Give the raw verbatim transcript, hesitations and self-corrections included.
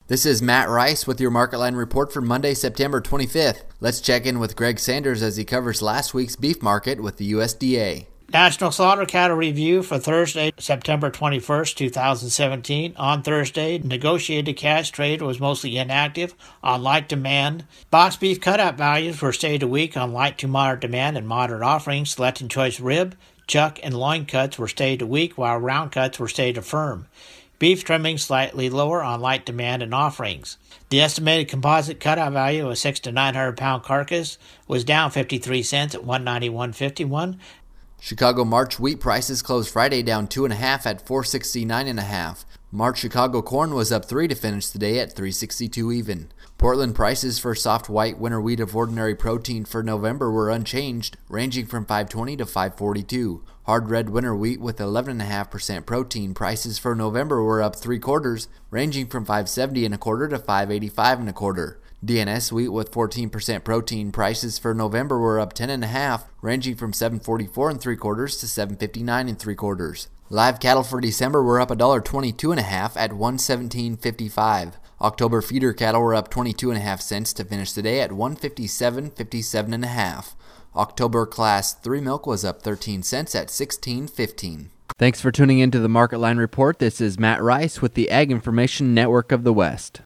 This is Matt Rice with your Market Line report for Monday, September twenty-fifth. Let's check in with Greg Sanders as he covers last week's beef market with the U S D A. National Slaughter Cattle Review for Thursday, September twenty-first, two thousand seventeen. On Thursday, negotiated cash trade was mostly inactive on light demand. Box beef cutout values were stayed a week on light to moderate demand and moderate offerings. Select and choice rib, chuck, and loin cuts were stayed a week, while round cuts were stayed firm. Beef trimming slightly lower on light demand and offerings. The estimated composite cutout value of a six to nine hundred pound carcass was down fifty-three cents at one ninety-one fifty-one. Chicago March wheat prices closed Friday down two and a half at four sixty-nine and a half. March Chicago corn was up three to finish the day at three sixty-two even. Portland prices for soft white winter wheat of ordinary protein for November were unchanged, ranging from five twenty to five forty-two. Hard red winter wheat with eleven point five percent protein prices for November were up three quarters, ranging from five seventy and a quarter to five eighty-five and a quarter. D N S wheat with fourteen percent protein prices for November were up ten and a half, ranging from seven forty-four and three quarters to seven fifty-nine and three quarters. Live cattle for December were up one dollar twenty-two and a half at one seventeen fifty-five. October feeder cattle were up twenty-two and a half cents to finish the day at one fifty-seven fifty-seven and a half. October class three milk was up thirteen cents at sixteen fifteen. Thanks for tuning in to the Market Line report. This is Matt Rice with the Ag Information Network of the West.